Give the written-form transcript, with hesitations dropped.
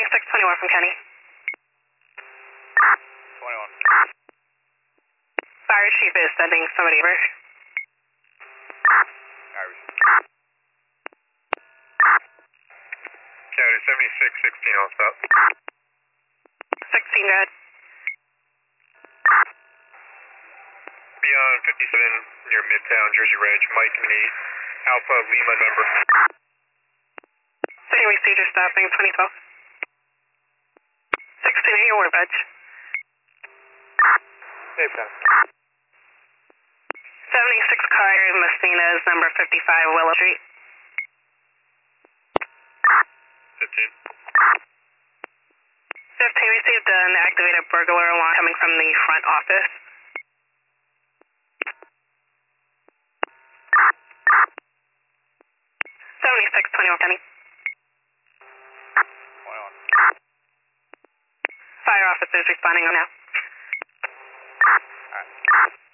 7621 from Kenny. 21. Fire chief is sending somebody over. Irish. County 7616, I'll stop. 16, go ahead. Beyond 57 near Midtown, Jersey Ranch, Mike and 8, Alpha Lima number. City received your stopping 2012. 16 at your word badge. Hey, Pat. 76 car in Messina is number 55 Willow Street. 15. 15 received an activated burglar alarm coming from the front office. Kenny. 21. Fire officers responding now. Alright.